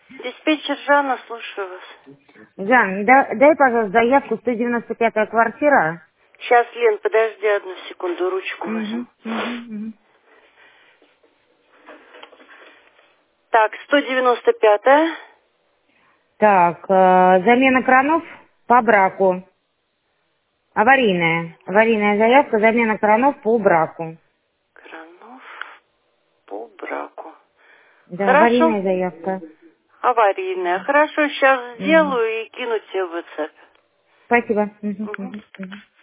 Диспетчер Жанна, слушаю вас. Жан, дай, пожалуйста, заявку 195-я квартира. Сейчас, Лен, подожди одну секунду, ручку возьму. Угу, угу, угу. Так, 195-я. Так, замена кранов по браку. Аварийная. Аварийная заявка, замена кранов по браку. Кранов по браку. Да, Хорошо. аварийная заявка. Аварийная. Хорошо, сейчас Мгм. сделаю и кину тебе в WhatsApp. Спасибо. Мгм, Мгм. мгм, мгм.